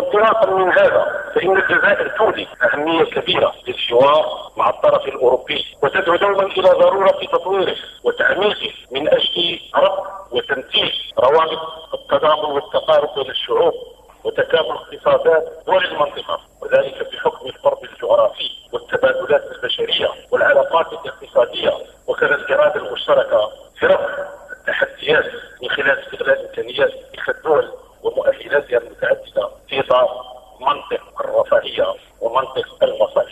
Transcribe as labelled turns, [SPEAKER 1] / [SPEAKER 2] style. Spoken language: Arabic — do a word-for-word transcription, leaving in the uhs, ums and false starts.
[SPEAKER 1] وانطلاقا من هذا فإن الجزائر تولي أهمية كبيرة للحوار مع الطرف الأوروبي، وتدعو دوما إلى ضرورة تطويره وتعميقه من أجل ربط وتنسيق روابط التضامن والتقارب بين الشعوب وتكامل اقتصادات دول المنطقة، وذلك بحكم القرب الجغرافي والتبادلات البشرية والعلاقات الاقتصادية، وكذا الإرادة المشتركة في رفع التحديات من خلال استغلال إمكانيات تلك الدول ومؤهلاتها المتعددة في إطار منطق الرفاهية ومنطق المصالح.